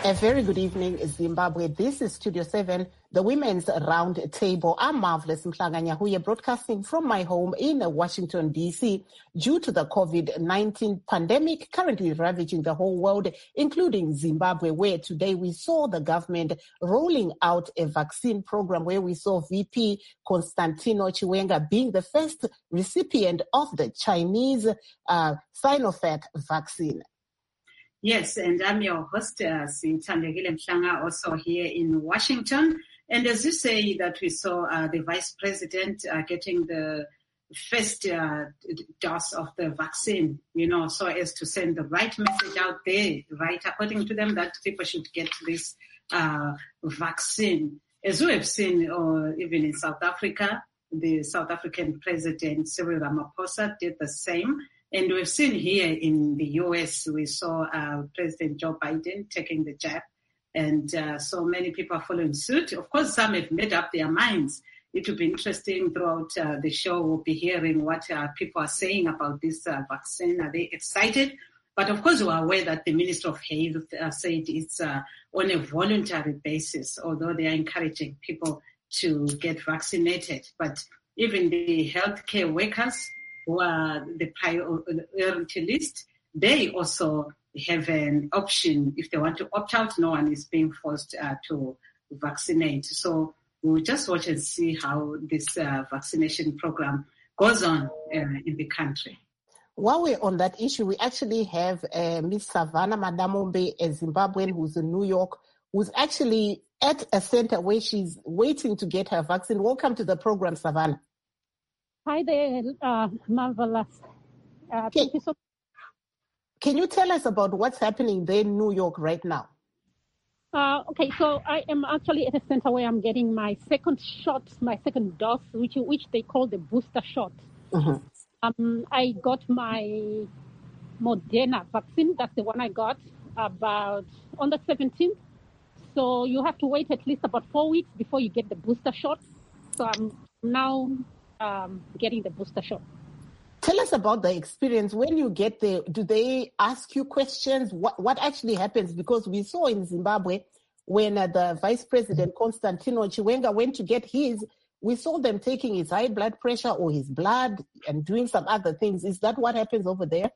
A very good evening, Zimbabwe. This is Studio 7, the Women's Round Table. I'm Marvelous Mhlanga-Nyahuye, broadcasting from my home in Washington, D.C. Due to the COVID-19 pandemic currently ravaging the whole world, including Zimbabwe, where today we saw the government rolling out a vaccine program where we saw VP Constantino Chiwenga being the first recipient of the Chinese Sinovac vaccine. Yes, and I'm your host, Sintandegile Mhlanga, also here in Washington. And as you say that we saw the Vice President getting the first dose of the vaccine, so as to send the right message out there, right, according to them, that people should get this vaccine. As we have seen, even in South Africa, the South African President Cyril Ramaphosa did the same. And we've seen here in the U.S., we saw President Joe Biden taking the jab, and so many people are following suit. Of course, some have made up their minds. It will be interesting throughout the show. We'll be hearing what people are saying about this vaccine. Are they excited? But of course, we're aware that the Minister of Health said it's on a voluntary basis, although they are encouraging people to get vaccinated. But even the healthcare workers, who are the priority list, they also have an option. If they want to opt out, no one is being forced to vaccinate. So we'll just watch and see how this vaccination program goes on in the country. While we're on that issue, we actually have Ms. Savannah Madamombe, a Zimbabwean who's in New York, who's actually at a center where she's waiting to get her vaccine. Welcome to the program, Savannah. Hi there, Marvelous. Thank you so much. Can you tell us about what's happening there in New York right now? Okay, so I am actually at a center where I'm getting my second shot, my second dose, which they call the booster shot. Mm-hmm. I got my Moderna vaccine. That's the one I got about on the 17th. So you have to wait at least about 4 weeks before you get the booster shot. So I'm now getting the booster shot. Tell us about the experience. When you get there, do they ask you questions? What actually happens? Because we saw in Zimbabwe, when the Vice President Constantino Chiwenga went to get his, we saw them taking his high blood pressure or his blood and doing some other things. Is that what happens over there?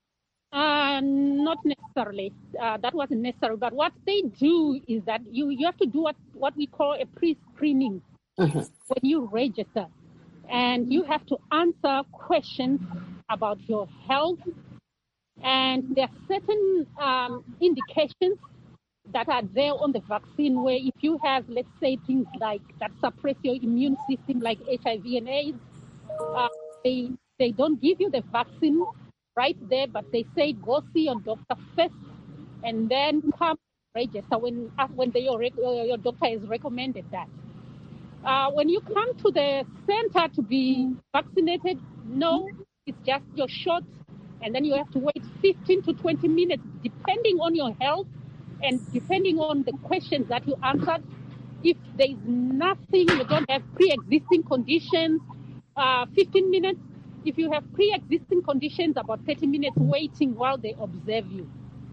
Not necessarily. That wasn't necessary. But what they do is that you have to do what we call a pre-screening when you register. And you have to answer questions about your health. And there are certain indications that are there on the vaccine where if you have, let's say, things like that suppress your immune system, like HIV and AIDS, they don't give you the vaccine right there, but they say go see your doctor first and then come register when your doctor has recommended that. When you come to the center to be vaccinated, no, it's just your shot, and then you have to wait 15 to 20 minutes, depending on your health and depending on the questions that you answered. If there is nothing, you don't have pre-existing conditions, 15 minutes. If you have pre-existing conditions, about 30 minutes waiting while they observe you.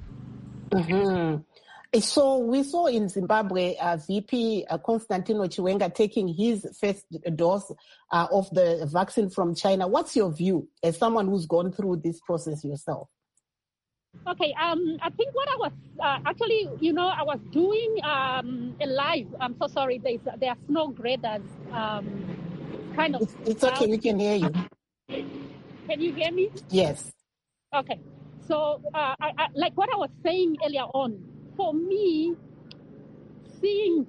Mm-hmm. So we saw in Zimbabwe VP Constantino Chiwenga taking his first dose of the vaccine from China. What's your view as someone who's gone through this process yourself? Okay, I think what I was actually, I was doing a live. I'm so sorry, there are snow graders. Kind of. It's okay, we can hear you. Can you hear me? Yes. Okay, so I like what I was saying earlier on. For me, seeing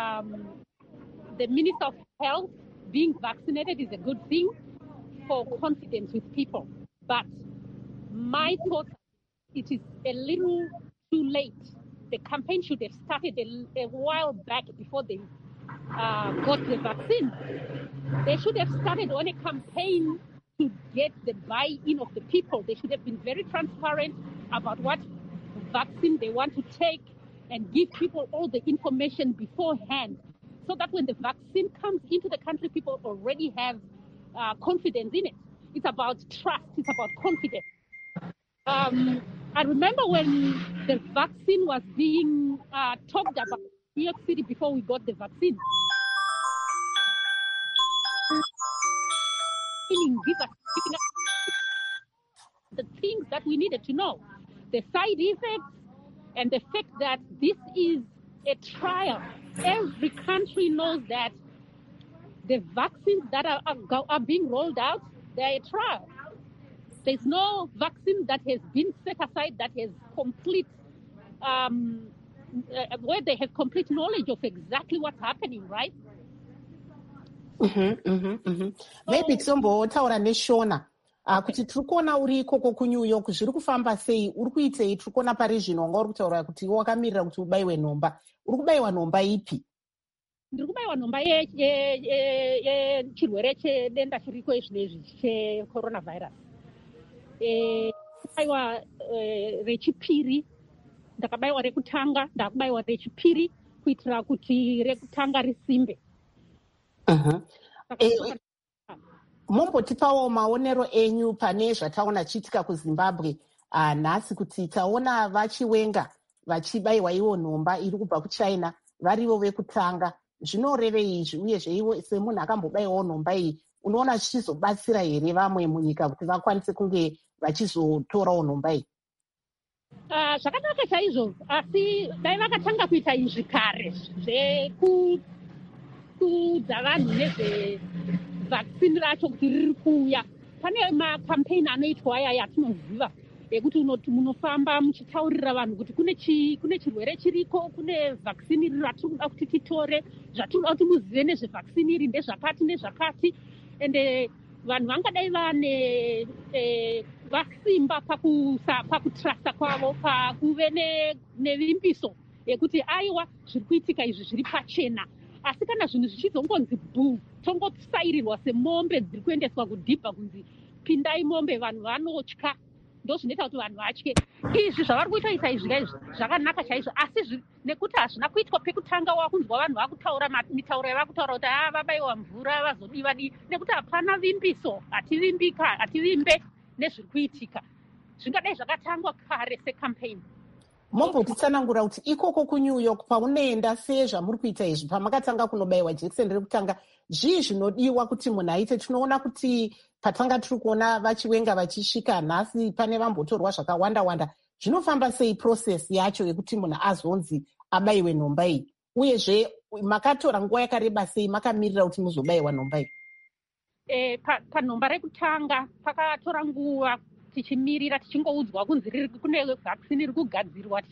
the Minister of Health being vaccinated is a good thing for confidence with people. But my thought, it is a little too late. The campaign should have started a while back before they got the vaccine. They should have started on a campaign to get the buy-in of the people. They should have been very transparent about what vaccine they want to take and give people all the information beforehand so that when the vaccine comes into the country, people already have confidence in it. It's about trust. It's about confidence. I remember when the vaccine was being talked about in New York City before we got the vaccine. Giving us the things that we needed to know, the side effects, and the fact that this is a trial. Every country knows that the vaccines that are being rolled out, they're a trial. There's no vaccine that has been set aside that has complete, where they have complete knowledge of exactly what's happening, right? Maybe tombotaura neshona kuti tiri kuona uri ikoko kuNew York zviri kufamba sei, uri kuitei, tiri kuona pari zvino wanga uri kutaura kuti wakamirira kuti ubayiwe nhomba. Uri kubayiwa nhomba ipi? Ndiri kubayiwa nhomba yechirwere chedenda chiriko izvinezvi checoronavirus. Ndakabayiwa rechipiri, ndakabayiwa rekutanga, ndakubayiwa rechipiri kuitira kuti rekutanga risimbe. Mombotipawo maonero enyu pane zvataona chiitika kuZimbabwe nhasi, kuti taona vachiwenga vachibayiwa ivo nhomba iri kubva kuChina varivo vekutanga. Zvinorevei izvi, uyezve ivo semunhu akambobayiwawo nhomba iyi unoona zvichizobatsira here vamwe munyika kuti vakwanise kunge vachizotorawo nhomba iyi? Zvakanaka chaizvo, asi dai vakatanga kuita izvi kare zvekuudza vanhu nezvevaccine racho kuti riri kuuya. Pane makampeni anoitwa aya yatinoziva ekuti munofamba muchitaurira vanhu kuti kune chirwere chiriko, kune vaccine iri ratinoda kuti titore, zvatinoda kuti muzive nezvevaccine iri ndezvakati nezvakati. Ende vanhu vangadai vane vasimba pakutrasta kwavo, pakuve nevimbiso yekuti aiwa zviri kuitika izvi zviri pachena. Asi kana zvinhu zvichizongonzi bhuu, tongosairirwa semombe dziri kuendeswa kudhibha kunzi pindai mombe, vanhu vanotya. Ndozvinoita kuti vanhu vatye. Izvi zvavari kuita izvi zvakanaka chaizvo, asi nekuti hazvina kuitwa pekutanga wakunzwa vanhu vakutaura mitauro yavakutaura kuti vabayiwa mvura vazodiwa dii, nekuti hapana vimbiso, hativimbe nezviri kuitika. Zvingadai zvakatangwa kare sekampeni. Mombotitsanangura kuti ikoko kuNew York paunoenda sezvamuri kuita izvi, pamakatanga kunobayiwa jekiseni rekutanga, zvii zvinodiwa kuti munhu aite? Tinoona kuti patanga tiri kuona vachiwenga vachisvika, nhasi pane vambotorwa zvakawanda-wanda. Zvinofamba sei process yacho yekuti munhu azonzi abayiwe nhomba iyi? Uyezve makatora nguva yakareba sei makamirira kuti muzobayiwa nhomba iyi? Panhomba rekutanga pakatora nguva tichimirira, tichingoudzwa kunzi kune vaccine iri kugadzirwa,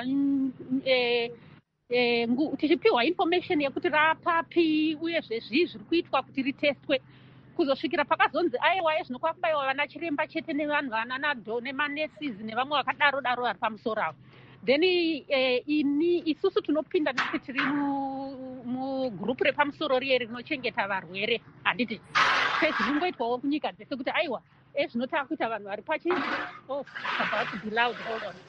tichipiwa information yekuti rapapi, uyezve zvii zviri kuitwa kuti ritestwe, kuzosvikira pakazonzi aiwa ezvinokuva kubayiwa vana chiremba chete nevanhu vananadho nemanesis nevamwe vakadaro-daro vari pamusoro avo. Then isusu tinopinda nekuti tiri mugurupu repamusoro riye rinochengeta varwere, handiti sezvinongoitwawo kunyika dzese kuti aiwa ezvinotaka kuita vanhu vari pachi. About to be loud, hold on.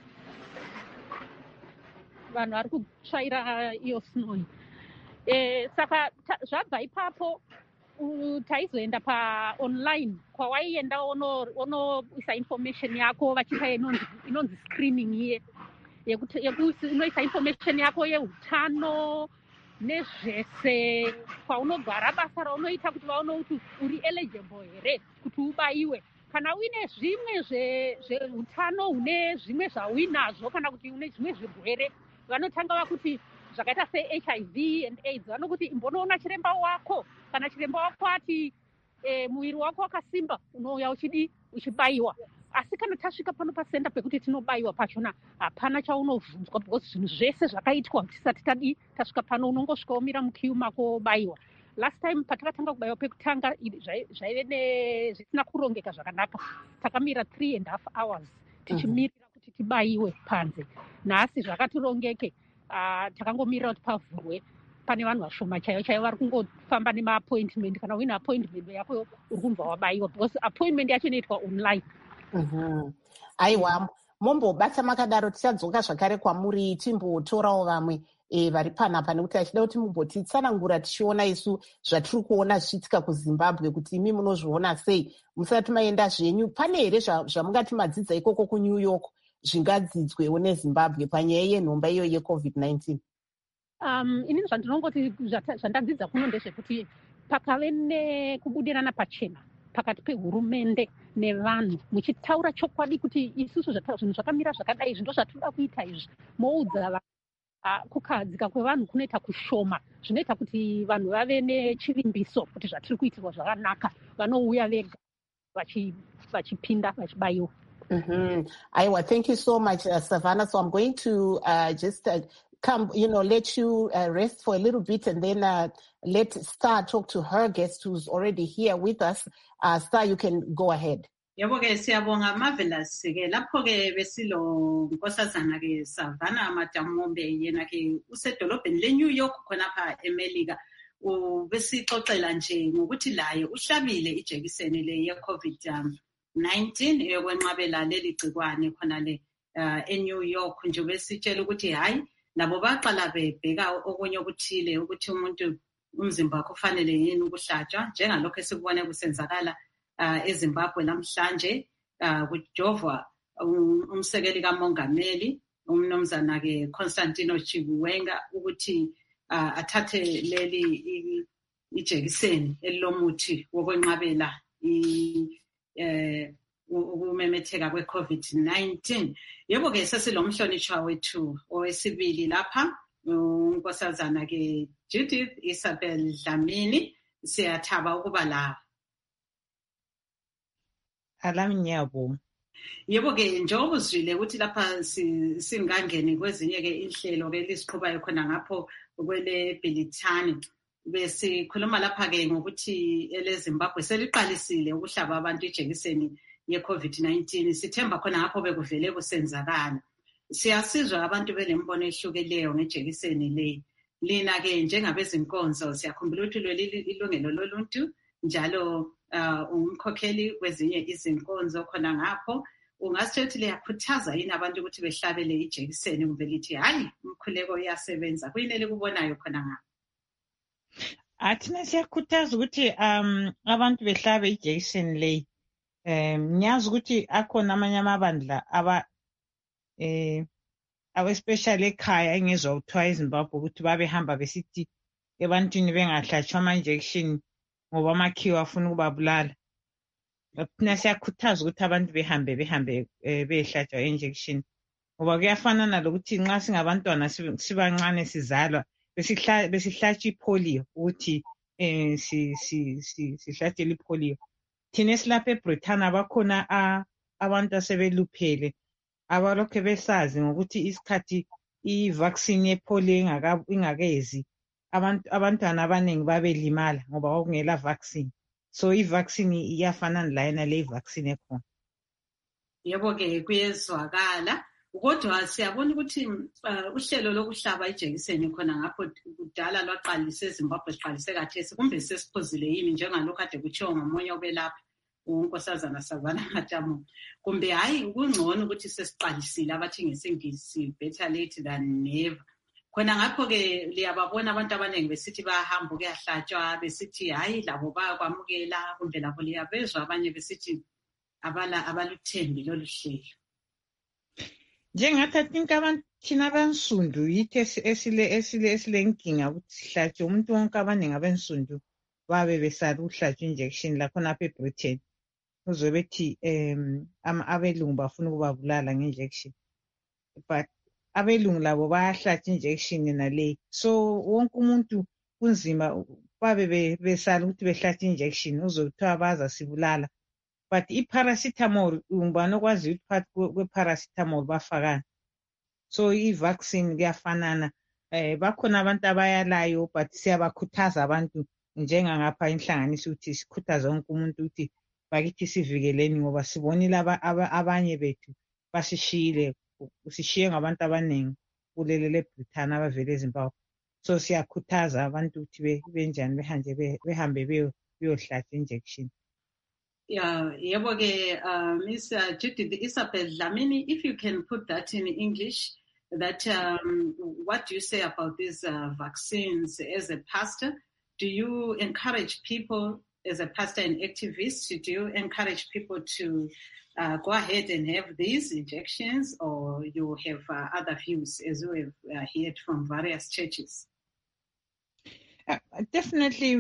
Vanhu vari kutsvaira iyo snow. Saka zvabva ipapo taizoenda online kwawaienda unoisa information yako, vachiita inonzi screening iye unoisa information yako yeutano nezvese, kwaunogara, basa raunoita, kuti vaone kuti uri eligible here kuti ubayiwe. Kana uine zvimwe zveutano, une zvimwe zvauinazvo, kana kuti une zvimwe zvirwere, vanotanga vakuti zvakaita seHIV and AIDS, vanokuti imbonoona chiremba wako. Kana chiremba wako ati muviri wako wakasimba, unouya uchibayiwa. Asi kana tasvika pano pasenda pekuti tinobayiwa pachona, hapana chaunobvunzwa, because zvinhu zvese zvakaitwa tisati tasvika pano, unongosvika womira mukiu mako wobayiwa. Last time patakatanga kubayiwa pekutanga zvaive zvisina kurongeka zvakanaka. Takamira 3.5 hours tichimirira kuti tibayiwe panze. Nhasi zvakatirongeke, takangomirira kuti pavhurwe. Pane vanhu vashoma chaivo vari kungofamba nemaappointment. Kana uine appointment yako uri kubva wabayiwa, because appointment yacho inoitwa online. Aiwa, mombobata makadaro, tichadzoka zvakare kwamuri timbotorawo vamwe. vari panapa, nekuti achida kuti mumbotitsanangura tichiona isu zvatiri kuona zvichiitika kuZimbabwe kuti imi munozviona sei, musati maenda zvenyu. Pane here zvamungati madzidza ikoko kuNew York zvingadzidzwewo neZimbabwe panyaya yenhomba iyo yeCovid-19? Inini zvandinongoti zvandadzidza kuno ndezvekuti pakave nekubudirana pachena pakati pehurumende nevanhu muchitaura chokwadi kuti isusu zvinhu zvakamira zvakadai izvi ndo zvatinoda kuita izvi, moudza kukahadzika kwevanhu kunoita kushoma, zvinoita kuti vanhu vave nechivimbiso kuti zvatiri kuitirwa zvakanaka, vanouya vega vachipinda vachibayiwa. Aiwa, thank you so much, Savannah. So I'm going to just come, let you rest for a little bit, and then let Star talk to her guest who's already here with us. Star, you can go ahead. Yebo-ke siyabonga Marvelous-ke lapho-ke besilo nkosazana ke Savannah Matamombe, yena-ke usedolobheni le-New York khonapha eMelika. Besixoxela nje ngokuthi laye uhlabile ijekiseni le ye-COVID-19 yokwenqabela leli gcikwane khona le eNew York. Nje besitshela ukuthi hayi nabo baqala bebheka okunye okuthile ukuthi umuntu umzimba wakhe ufanele yini ukuhlatshwa, njengalokho esikubone kusenzakala eZimbabwe namhlanje kujovwa umsekeli kamongameli umnumzana-ke Constantino Chibuwenga ukuthi athathe leli ijekiseni elilomuthi wokwenqabela ukumemetheka kwe-COVID-19. Yebo-ke sesilomhlonishwa wethu owesibili lapha, unkosazana-ke Judith Isabel Dlamini. Siyathaba ukuba la. Alaminyabo. Yebo-ke njengoba uzwile ukuthi lapha singangeni kwezinye-ke inhlelo-ke lisiqhubayo khona ngapho kwele Bhilithani. Besikhuluma lapha-ke ngokuthi eleZimbabwe seliqalisile ukuhlaba abantu ijekiseni ye-COVID-19. Sithemba khona ngapho bekuvele kusenzakala. Siyasizwa abantu belembono ehlukeleyo ngejekiseni le. Lina-ke njengabezinkonzo siyakhumbula ukuthi leli ilungelo loluntu, njalo umkhokheli kwezinye izinkonzo khona ngapho. Ungasitshela ukuthi liyakhuthaza yini abantu ukuthi behlabele ijekiseni, kumbe lithi hayi umkhuleko uyasebenza? Kuyini likubonayo khona ngapho? Athina siyakhuthaza ukuthi abantu behlabe ijekiseni leyi. Ngiyazi ukuthi akhona amanye amabandla especially ekhaya engezwa kuthiwa eZimbabwe ukuthi babehamba besithi ebantwini bengahlatshwa ama-injection ngoba amakhiwa afuna ukubabulala. Thina siyakhuthaza ukuthi abantu behambe behlatshwa i-injection, ngoba kuyafanana lokuthi nxa singabantwana sibancane sizalwa besihlatshwa ipolio ukuthi sihlatshele ipolio. Thina esilapha eBrithani bakhona abantu asebeluphele abalokhe besazi ngokuthi isikhathi i-vaccine yepolio ingakezi abantwana abaningi babelimala ngoba kwakungela vaccine. So i-vaccine iyafanana layena le vaccine ekhona. Yebo-ke kuyezwakala, kodwa siyabona ukuthi uhlelo lokuhlaba ijekiseni khona ngapho kudala lwaqalisa eZimbabwe, siqalise kathesi, kumbe sesiphuzile yini njengalokho kade kutshiwo ngomunye obelapha unkosazana Savannah Matamombe, kumbe hayi kungcono ukuthi sesiqalisile abathi ngesingisi better late than never? Khona ngapho-ke liyababona abantu abaningi besithi bayahamba ukuyahlatshwa, besithi hayi labo bayakwamukela, kumbe labo liyabezwa abanye besithi abaluthembi lolu hlelo. Njengathi I think abantu thina abansundu yithi esilenkinga ukuthi sihlatshwe. Umuntu wonke abaningi abansundu babe besala ukuhlatshwa injection lakhona apha eBritain. Uzwe bethi abelungu bafuna ukubabulala nge-injection, but abelungu labo bayahlatshwa injection nale. So wonke umuntu kunzima babe besala ukuthi behlatshwe injection, uzwe kuthiwa bazasibulala. But i-paracetamol ngubani okwazi ukuthi phakathi kwe-paracetamol bafakani. So i-vaccine kuyafanana. Bakhona abantu abayalayo, but siyabakhuthaza abantu njengangapha inhlanganiso ukuthi sikhuthaza wonke umuntu ukuthi bakithi sivikeleni, ngoba sibonile abanye bethu basishiyile, sishiye ngabantu abaningi kuleli leBrithani abavele eZimbabwe. So siyakhuthaza abantu ukuthi benjani behambe beyohlatshwa injection. Yeah, yebo-ke Miss Judith Isabel Dlamini, if you can put that in English, that what do you say about these vaccines as a pastor? Do you encourage people, as a pastor and activist, do you encourage people to go ahead and have these injections, or you have other views, as we have heard from various churches? Definitely,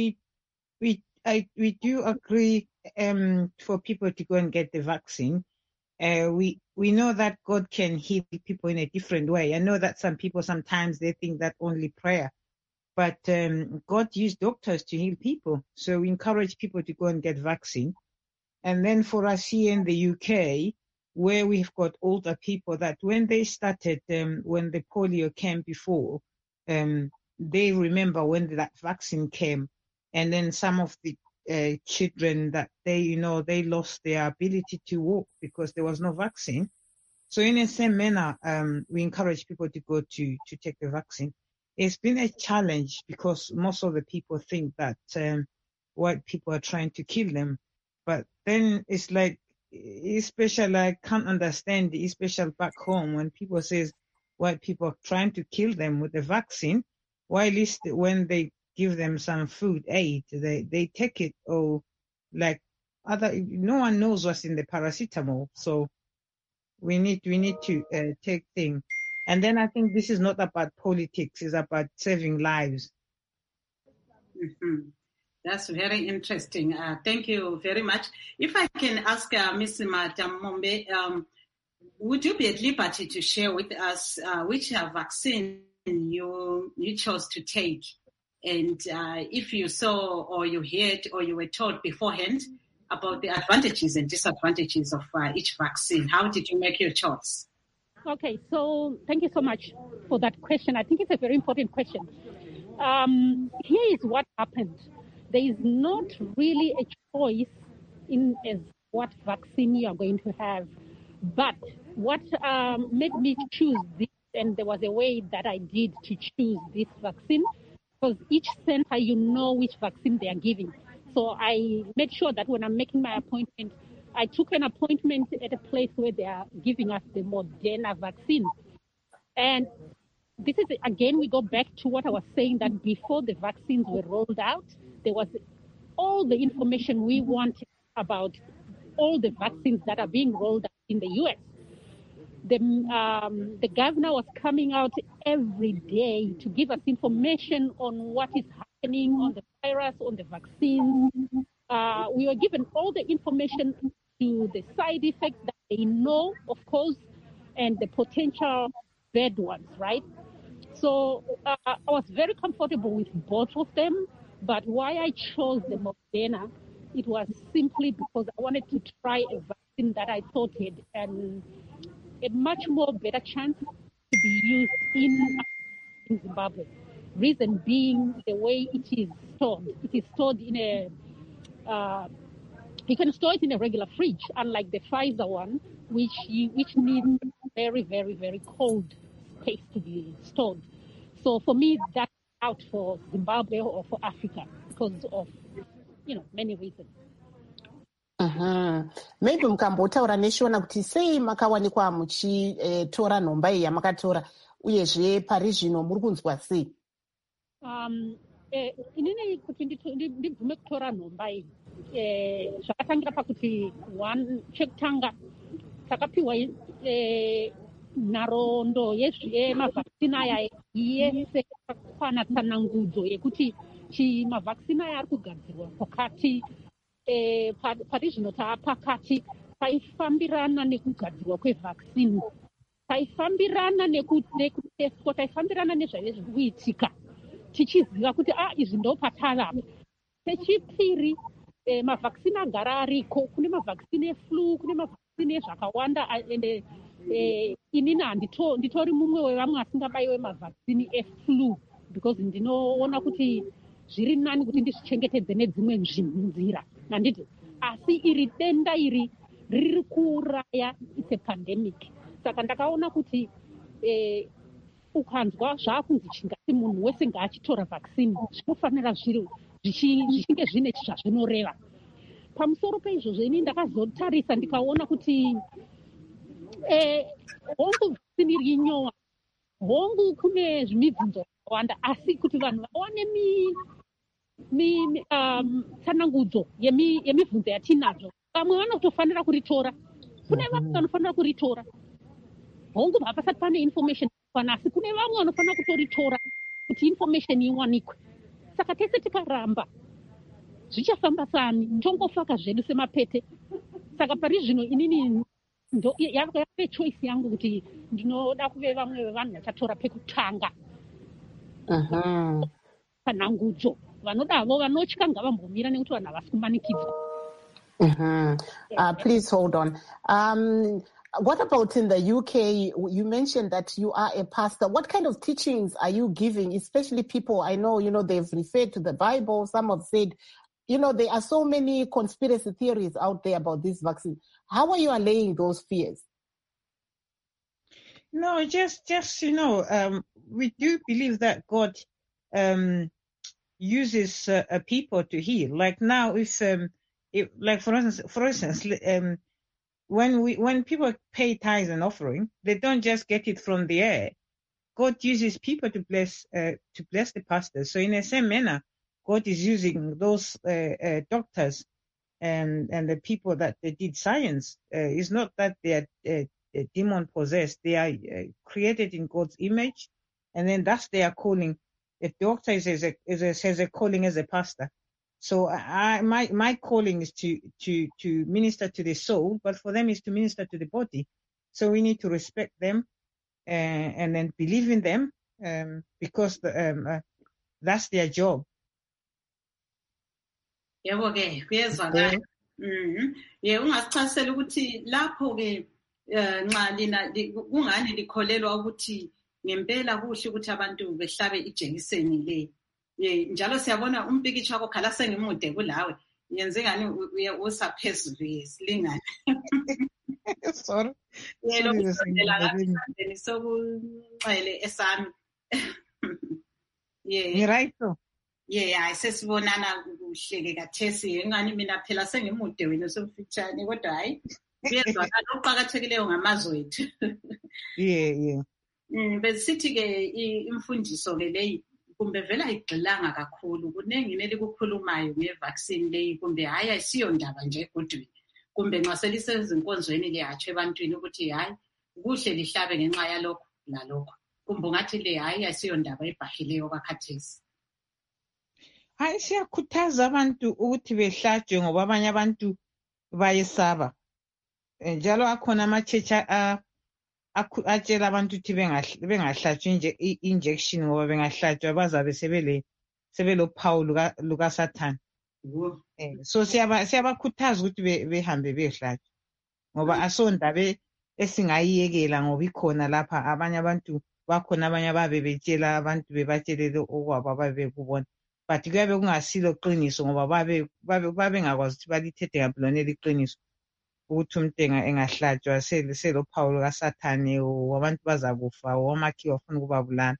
we do agree for people to go and get the vaccine. We know that God can heal people in a different way. I know that some people sometimes they think that only prayer, but God used doctors to heal people. So we encourage people to go and get vaccine. And then for us here in the UK, where we've got older people, that when they started, when the polio came before, they remember when that vaccine came, and then some of the children that they lost their ability to walk because there was no vaccine. So in the same manner, we encourage people to go to take the vaccine. It's been a challenge because most of the people think that white people are trying to kill them. But then it's like, especially I can't understand, especially back home when people says white people are trying to kill them with the vaccine, while at least when they give them some food aid, they take it, or like no one knows what's in the paracetamol. So we need to take things. And then I think this is not about politics, it's about saving lives. Mm-hmm. That's very interesting. Thank you very much. If I can ask Ms. Matamombe, would you be at liberty to share with us which vaccine you chose to take? And if you saw or you heard or you were told beforehand about the advantages and disadvantages of each vaccine, how did you make your choice? Okay, so thank you so much for that question. I think it's a very important question. Here is what happened. There is not really a choice in as what vaccine you are going to have. But what made me choose this, and there was a way that I did to choose this vaccine, because each center, you know which vaccine they are giving. So I made sure that when I'm making my appointment, I took an appointment at a place where they are giving us the Moderna vaccine. And this is, again, we go back to what I was saying, that before the vaccines were rolled out, there was all the information we wanted about all the vaccines that are being rolled out in the U.S. The governor was coming out every day to give us information on what is happening on the virus, on the vaccine. We were given all the information to the side effects that they know, of course, and the potential bad ones, right? So I was very comfortable with both of them, but why I chose the Moderna, it was simply because I wanted to try a vaccine that I thought had a much more better chance to be used in Zimbabwe. Reason being the way it is stored. It is stored in you can store it in a regular fridge, unlike the Pfizer one, which needs very, very, very cold space to be stored. So for me, that's out for Zimbabwe or for Africa because of, many reasons. Maybe mukambotaura neshona kuti sei makawanikwa muchitora nhomba iyi yamakatora, uyezve pari zvino muri kunzwa sei? Inini kuti ndibvume kutora nhomba iyi zvakatangira pakuti chekutanga takapiwa nharondo yemavhakisini aya yese yakakwana tsanangudzo yekuti mavhakisini aya ari kugadzirwa kwakati pari zvino taapakati taifambirana nekugadzirwa kwevhakisini, taifambirana nekuteswa, taifambirana nezvaive zviri kuitika tichiziva kuti izvi ndo patava. Chechipiri, mavhakisini agara ariko. Kune mavhakisini eflu, kune mavhakisini ezvakawanda, ende inini nditori mumwe wevamwe asingabaiwe mavhakisini eflu because ndinoona kuti zviri nani kuti ndizvichengetedze nedzimwe nzira, handiti. Asi iri denda iri riri kuuraya, it's a pandemic. Saka ndakaona kuti ukanzwa zvaakunzi chingati munhu wese ngaachitora vhakisini, zvinofanira zvichinge zvine zvazvinoreva. Pamusoro peizvozvo ini ndakazotarisa ndikaona kuti hongu vaccine iri inyowa hongu kune zvimibvunzo zvakawanda asi kuti vanhu vawane tsanangudzo yemibvunzo yatinazvo vamwe vanotofanira kuritora kune vamwe vanofanira kuritora hongu hapasati pane information yakwana asi kune vamwe vanofanira kutoritora kuti information iwanikwe saka tese tikaramba zvichafamba sani tongofaka zvedu semapete saka pari zvino inini yave choice yangu kuti ndinoda kuve vamwe vevanhu vachatora pekutanga panangudzo vanodavo vanotya ngavambomira nekuti vanhu havasi kumanikidzwa. Please hold on. What about in the UK? You mentioned that you are a pastor. What kind of teachings are you giving, especially people? I know, they've referred to the Bible. Some have said, there are so many conspiracy theories out there about this vaccine. How are you allaying those fears? No, just we do believe that God uses people to heal. Like now, like for instance, when people pay tithes and offering, they don't just get it from the air. God uses people to bless the pastors. So in the same manner, God is using those doctors and the people that they did science. It's not that they are demon possessed. They are created in God's image, and then that's their calling. A doctor has a calling as a pastor. So my calling is to minister to the soul, but for them is to minister to the body. So we need to respect them and then believe in them because that's their job. Yebo ke kuyezwakala. Ungasichasela ukuthi lapho ke nxa lina kungani likholelwa ukuthi ngempela kuhle ukuthi abantu behlabe ijekiseni le. Njalo siyabona umpikitsha wakho khala sengimude kulawe. Yenze ngani usaphezulu yesilingana. Sorry. Yelo kusondela sokuncele esami. Yeah. Right so. Yeah, sesibonana kuhleke kathesi ngani mina phela sengimude wena somfitshane kodwa hayi kuyezwakala oqhakathekileyo ngamazwe ethu. Yeah. Besithi ke imfundiso ke leyi kumbe vela igxilanga kakhulu kunengi nelikukhulumayo ngevaccine leyi kumbe hayi ayisiyo ndaba nje kodwa kumbe nxa selisezinkonzweni liyatshe ebantwini ukuthi hayi kuhle lihlabe ngenxa yalokho nalokho kumbe ngathi le hayi ayisiyo ndaba ebhahileyo kwakhathesi. Hayi siyakhuthaza abantu ukuthi behlatshwe ngoba abanye abantu bayesaba. Njalo akhona amachecha atshela abantu ukuthi bengahlatshwa injection ngoba bengahlatshwa bazabe sebelophawu lukaSathane. So siyabakhuthaza ukuthi behambe behlatshwa ngoba asondaba esingayiyekela ngoba ikhona lapha abanye abantu bakhona abanye ababe betshela abantu bebatshelele okwabo ababekubona. But kuyabe kungasilo qiniso ngoba babengakwazi ukuthi balithethe ngaphi lona liqiniso ukuthi umuntu engahlatshwa selophawu lukaSathane abantu bazakufa omakhiwa bafuna ukubabulala.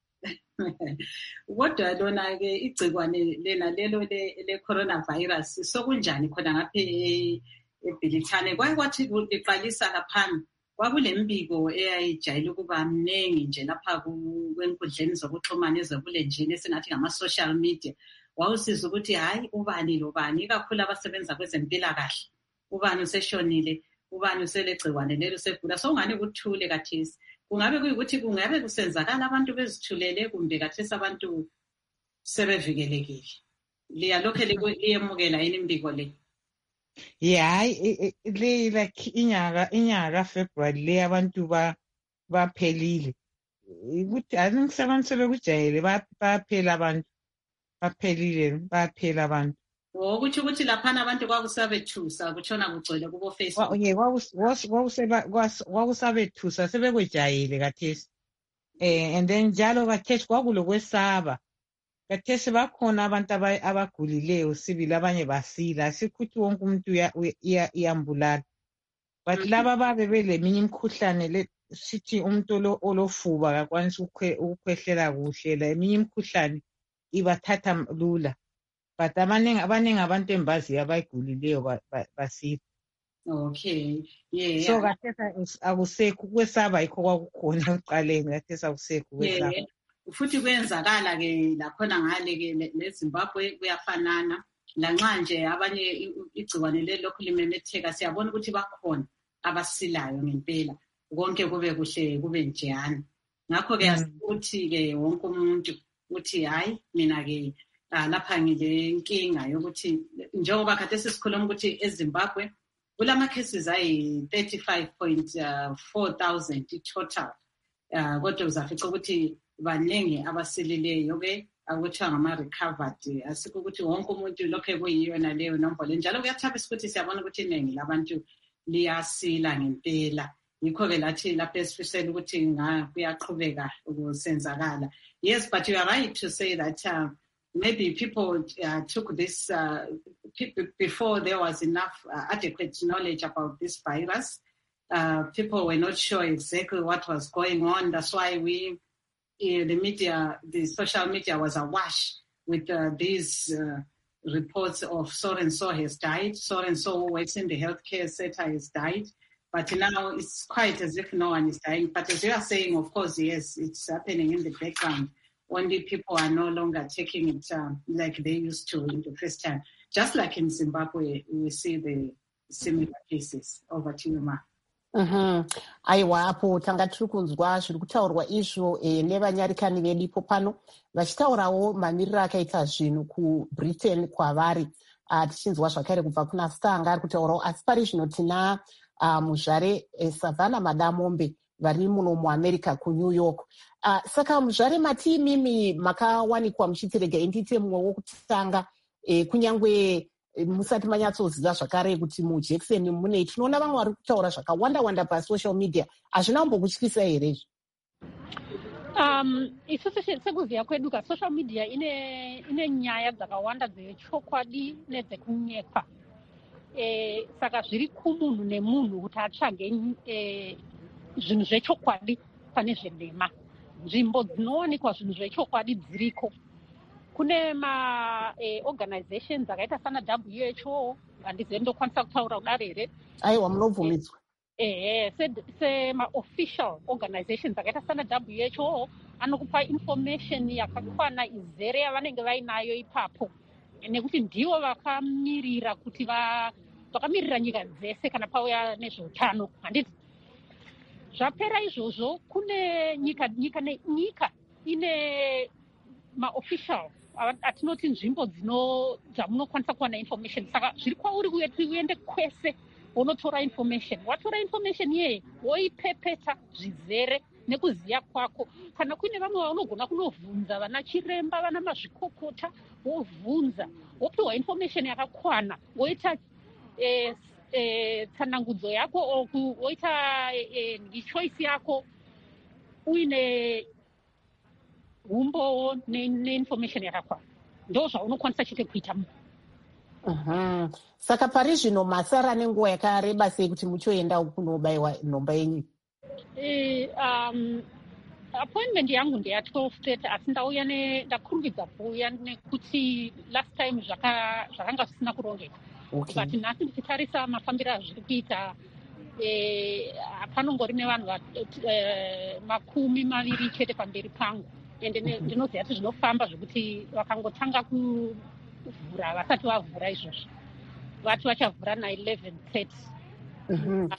Kodwa lona ke igcikwane lena lelo le coronavirus sokunjani khona ngapha eBrithani kwathi liqalisa laphana kwakulembiko eyayijayele ukuba mningi nje lapha kwenkundleni zokuxhumana ezobulenjini esingathi ngama social media wawusiza ukuthi hayi ubani lobani kakhulu abasebenza kwezempilakahle ubani useshonile ubani uselegciwane lelo segula songani kuthule kathesi kungabe kuyikuthi kungabe kusenzakala abantu bezithulele kumbe kathesi abantu sebevikelekile liyalokhe liyemukela yini imbiko le. Yeah, like inyanga February le abantu baphelile ukuthi angisabantu sebekujayele baphela abantu baphelile baphela abantu. Ukuthi laphana abantu kwakusabethusa kutshona kugcwele kubo Facebook. Yeah, kwakusabethusa sebekujayele kathesi. And then njalo kathesi kwakulokwesaba. Kathesi bakhona abantu abagulileyo sibili abanye basila sikuthi wonke umuntu iyambulala. But laba babe beleminye imikhuhlane sithi umuntu olofuba akakwanisi ukukhwehlela kuhle la eminye imikhuhlane ibathatha lula. But abaningi abantu embazi abayigulileyo basila. Okay. Yeah. So kathesi akusekho ukwesaba yikho kwakukhona ekuqaleni, kathesi akusekho ukwesaba. Yeah. Futhi kwenzakala ke lakhona ngale ke leZimbabwe kuyafanana lanxa nje abanye igciwane lelokhu limemetheka siyabona ukuthi bakhona abasilayo ngempela konke kube kuhle kube njeyana ngakho ke ukuthi ke wonke umuntu uthi hayi mina ke lapha ngile nkinga yokuthi njengoba khathesi sikhuluma ukuthi eZimbabwe kulama cases ayi 35.4,000 total kodwa uzafica ukuthi baningi abasilileyo ke akuthiwa ngama-recovered asikho ukuthi wonke umuntu lokho kuyiyona leyo nombolo njalo kuyathabisa ukuthi siyabona ukuthi iningi labantu liyasila ngempela yikho-ke lathi lapho esifisela ukuthi kuyaqhubeka ukusenzakala. Yes, but you are right to say that maybe people took this before there was enough adequate knowledge about this virus. People were not sure exactly what was going on. That's why the social media was awash with these reports of so and so has died, so and so who works in the healthcare sector has died. But now it's quite as if no one is dying. But as you are saying, of course, yes, it's happening in the background. Only people are no longer taking it like they used to in the first time. Just like in Zimbabwe, we see the similar cases. Over to you, Ma. Aiwa apo tanga tiri kunzwa zviri kutaurwa izvo nevanyarikani vedipo pano vachitaurawo mamiriro akaita zvinhu kubritain kwavari. Tichinzwa zvakare kubva kuna Stanga ari kutaurawo, asi pari zvino tina muzvare Savannah Madamombe vari muno muAmerica kuNew York. Saka muzvare mati imimi makawanikwa muchitirega indite mumwe wokutanga kunyangwe musati manyatsoziva zvakare kuti muJackson munei. Tinoona vamwe vari kutaura zvakawanda pasocial media. Hazvina kumbokutyisa here izvi? Isusu sekuziya kwedu social media ine nyaya dzakawanda dzechokwadi nedzekunyepa. Saka zviri kumunhu nemunhu kuti atsvage zvinhu zvechokwadi pane zvenhema. Nzvimbo dzinowanikwa zvinhu zvechokwadi dziriko. Kune organizations akaita sana WHO, handizivi ndokwanisa kutaura kudaro here. Aiwa munobvumidzwa. Sema-official organizations akaita sana WHO anokupa information yakakwana izere yavanenge vainayo ipapo, nekuti ndivo vakamirira kuti vakamirira nyika dzese kana pauya nezveutano. Handiti zvapera izvozvo kune nyika ine ma-official atinoti nzvimbo dzamunokwanisa kuwana information. Saka zviri kwauri uende kwese unotora information. Watora information yeye woipepeta zvizere nekuziya kwako. Kana kuine vamwe vaunogona kunovhunza, vana chiremba, vana mazvikokota, wovhunza wopiwa information yakakwana, woita tsanangudzo yako, woita choice yako uine umbowo neinformation yakakwana. Ndo zvaunokwanisa chete kuita. Saka pari zvino masara nenguva yakareba sei kuti muchoenda kunobaiwa nhomba yenyu? Appointment yangu ndeya 12:30 asi ndakurumidza kuuya nekuti last time zvakanga zvisina kurongeka. But nhasi ndichitarisa mafambiro azviri kuita, panongori nevanhu 20 chete pamberi pangu. Ende ndinoziva kuti zvinofamba zvokuti vakangotanga kuvhura vasati vavhura izvozvo. Vati vachavhura na11:30.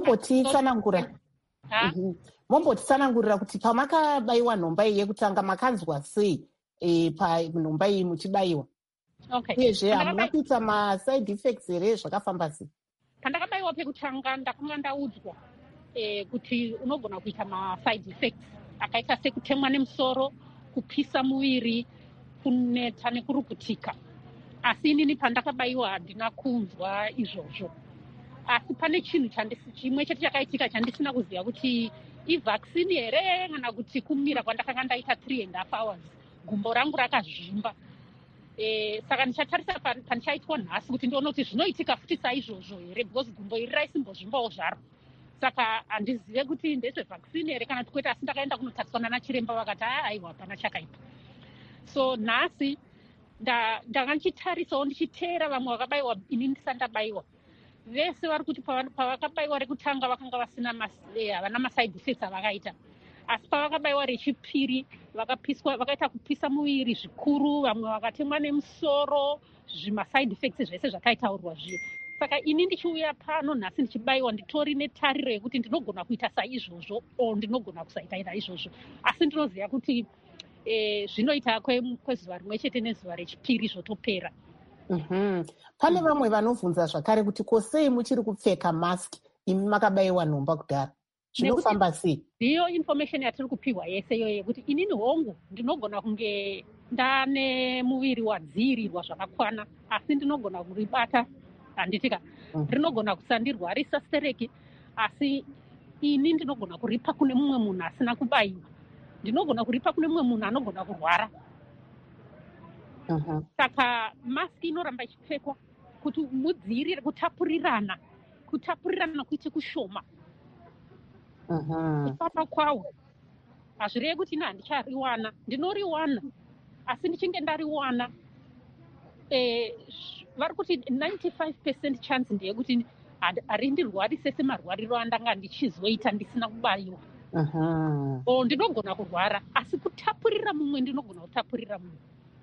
Mombotitsanangurira kuti pamakabaiwa nhomba iyi yekutanga makanzwa sei panhomba iyi muchibaiwa? Uyezve hamuna kuita maside effects here zvakafamba sei? Pandakabaiwa pekutanga ndakanga ndaudzwa kuti unogona kuita maside effects akaita sekutemwa nemusoro, kupisa muviri, kuneta nekurukutika. Asi inini pandakabaiwa handina kunzwa izvozvo. Asi pane chinhu chimwe chete chakaitika chandisina kuziva kuti ivaccine here kana kuti kumira kwandakanga ndaita 3.5 hours. Gumbo rangu rakazvimba. Saka ndichatarisa pandichaitwa nhasi kuti ndione kuti zvinoitika futi saizvozvo here, because gumbo iri raisimbozvimbawo zvaro. Saka handizive kuti ndezvevaccine here kana kwete, asi ndakaenda kunotarisana nachiremba vakati aiwa hapana chakaipa. So nhasi ndanga ndichitarisawo ndichiteera vamwe vakabaiwa, ini ndisandabaiwa. vese vari kuti pavakabayiwa rekutanga vakanga havana maside effects avakaita, asi pavakabayiwa rechipiri vakaita kupisa muviri zvikuru, vamwe vakatemwa nemusoro, zvimaside effects zvese zvakaitaurwa zviye. Saka ini ndichiuya pano nhasi ndichibayiwa nditori netariro yekuti ndinogona kuita saizvozvo o ndinogona kusaita naizvozvo, asi ndinoziva kuti zvinoita kwezuva rimwe chete nezuva rechipiri zvotopera. Pane vamwe vanovhunza zvakare kuti kosei muchiri kupfeka mask imi makabayiwa nhomba kudhara, zvinofamba sei? Ndiyo information yatiri kupiwa yese iyoyo yekuti inini hongu ndinogona kunge ndane muviri wadziirirwa zvakakwana, asi ndinogona kuribata handitika rinogona kusandirwarisa stereki, asi ini ndinogona kuripa kune mumwe munhu asina kubayiwa, ndinogona kuripa kune mumwe munhu anogona kurwara. Saka maski inoramba ichipfekwa kuti mudziirire kutapurirana kuite kushoma. Kupapa kwawo hazvireve kuti ina handichariwana, ndinoriwana, asi ndichinge ndariwana vari kuti 95% chance ndeyekuti harindirwarise semarwariro andanga ndichizoita ndisina kubayiwa. Ndinogona kurwara, asi kutapurira mumwe ndinogona kutapurira mumwe.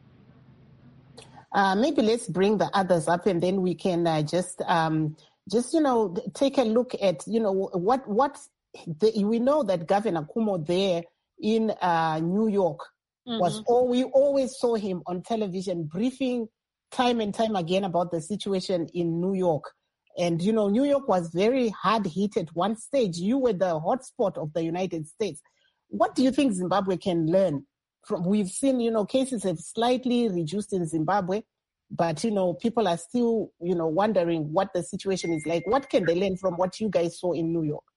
Maybe let's bring the others up and then we can just take a look at, what we know that Governor Cuomo there in New York we always saw him on television briefing time and time again about the situation in New York. And, New York was very hard hit at one stage. You were the hotspot of the United States. What do you think Zimbabwe can learn from? We've seen, cases have slightly reduced in Zimbabwe, but, people are still, wondering what the situation is like. What can they learn from what you guys saw in New York?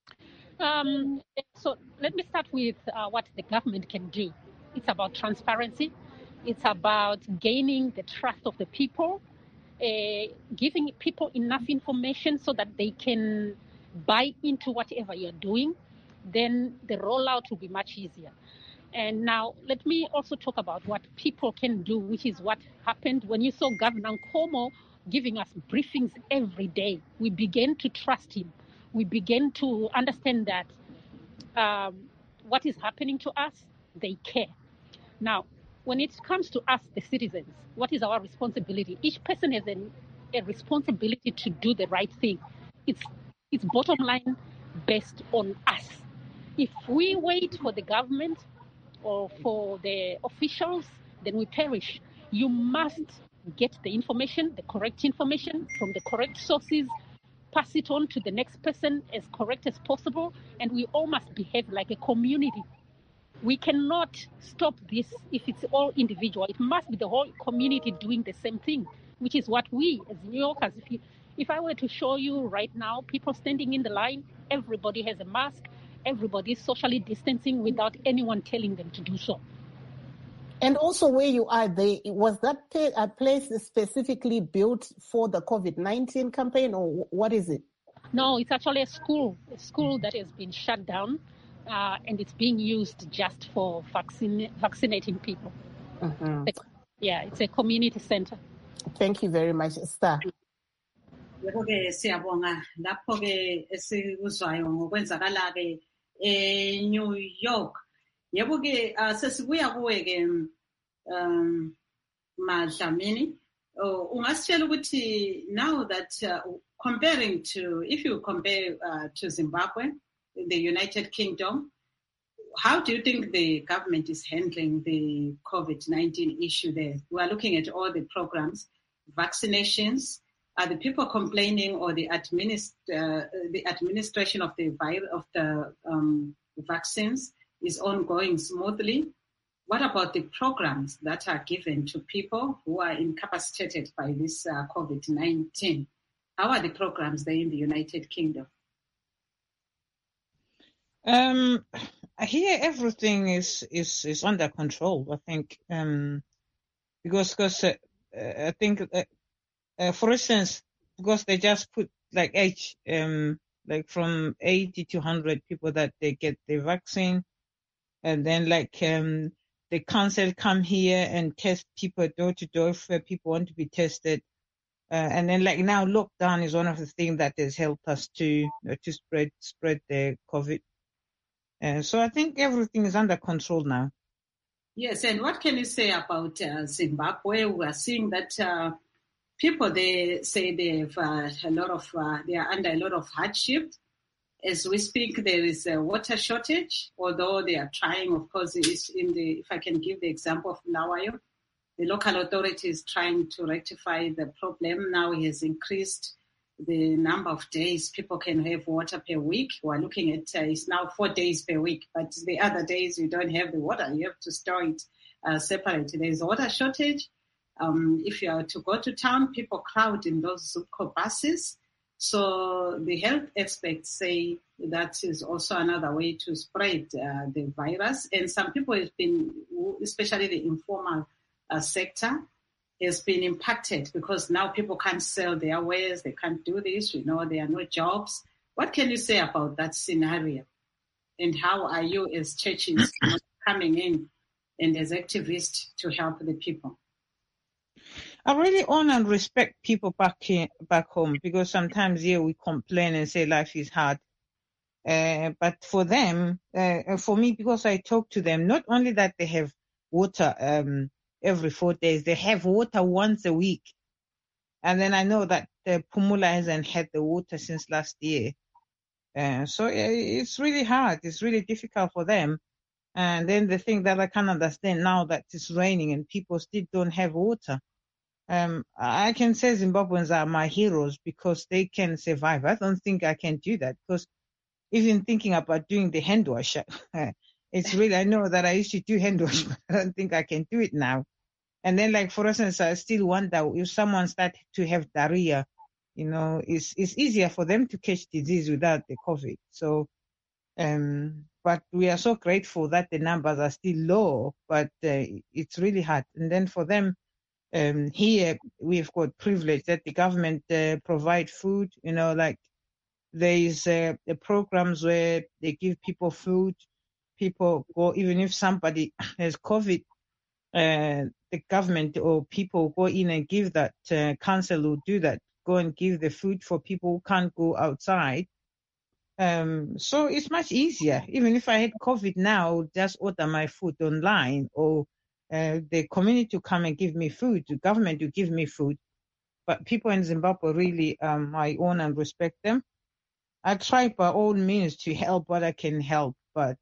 So let me start with what the government can do. It's about transparency. It's about gaining the trust of the people, giving people enough information so that they can buy into whatever you're doing. Then the rollout will be much easier. And now let me also talk about what people can do, which is what happened when you saw Governor Cuomo giving us briefings every day. We began to trust him. We began to understand that what is happening to us, they care. Now, when it comes to us, the citizens, what is our responsibility? Each person has a responsibility to do the right thing. It's bottom line based on us. If we wait for the government or for the officials, then we perish. You must get the information, the correct information from the correct sources, pass it on to the next person as correct as possible, and we all must behave like a community. We cannot stop this if it's all individual. It must be the whole community doing the same thing, which is what we as New Yorkers, if I were to show you right now, people standing in the line, everybody has a mask, everybody is socially distancing without anyone telling them to do so. And also where you are, was that a place specifically built for the COVID-19 campaign, or what is it? No, it's actually a school that has been shut down, and it's being used just for vaccinating people. Yeah, it's a community center. Thank you very much, Star. Yebo-ke siyabonga lapho-ke esikuzwayo ngokwenzakala-ke New York. Yebo-ke sesibuya kuwe-ke Madlamini. Ungasitshela ukuthi now that if you compare to Zimbabwe, the United Kingdom, how do you think the government is handling the COVID-19 issue there? We are looking at all the programs, vaccinations. Are the people complaining, or the administration of the vaccines is ongoing smoothly? What about the programs that are given to people who are incapacitated by this COVID-19? How are the programs there in the United Kingdom? Here everything is under control, I think, because I think, for instance, because they just put like age, like from 80 to 100 people that they get the vaccine, and then like the council come here and test people door to door if people want to be tested. And then like now, lockdown is one of the things that has helped us to spread the COVID. So I think everything is under control now. Yes, and what can you say about Zimbabwe? We are seeing that people, they say they have they are under a lot of hardship. As we speak, there is a water shortage, although they are trying, of course, if I can give the example of Bulawayo, the local authority is trying to rectify the problem. Now it has increased the number of days people can have water per week. We're looking at it's now 4 days per week, but the other days you don't have the water. You have to store it separately. There's a water shortage. If you are to go to town, people crowd in those Zupco buses. So the health experts say that is also another way to spread the virus. And some people have been, especially the informal sector, has been impacted because now people can't sell their wares, they can't do this, there are no jobs. What can you say about that scenario? And how are you as churches coming in and as activists to help the people? I really honor and respect people back home, because sometimes here we complain and say life is hard. But for them, for me, because I talk to them, not only that they have water every 4 days, they have water once a week. And then I know that Pumula hasn't had the water since last year. So it's really hard. It's really difficult for them. And then the thing that I can't understand now that it's raining and people still don't have water. I can say Zimbabweans are my heroes because they can survive. I don't think I can do that, because even thinking about doing the hand wash, it's really, I know that I used to do hand wash, but I don't think I can do it now. And then, like, for instance, I still wonder if someone started to have diarrhea, it's easier for them to catch disease without the COVID. So, but we are so grateful that the numbers are still low, but it's really hard. And then for them, here we've got privilege that the government provide food, like there is the programs where they give people food. People go, even if somebody has COVID, the government or people go in and give that, council will do that, go and give the food for people who can't go outside. So it's much easier. Even if I had COVID now, I would just order my food online, or the community to come and give me food, the government to give me food. But people in Zimbabwe really, I honor and respect them. I try by all means to help what I can help, but